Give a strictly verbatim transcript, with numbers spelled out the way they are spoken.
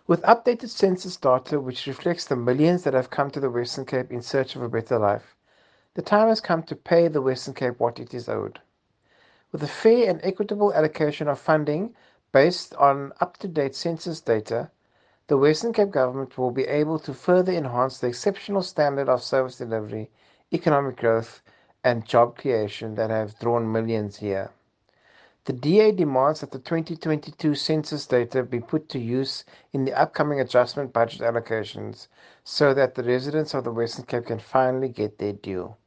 With updated census data which reflects the millions that have come to the Western Cape in search of a better life, the time has come to pay the Western Cape what it is owed. With a fair and equitable allocation of funding based on up-to-date census data, the Western Cape Government will be able to further enhance the exceptional standard of service delivery, economic growth, and job creation that have drawn millions here. The D A demands that the twenty twenty-two census data be put to use in the upcoming adjustment budget allocations so that the residents of the Western Cape can finally get their due.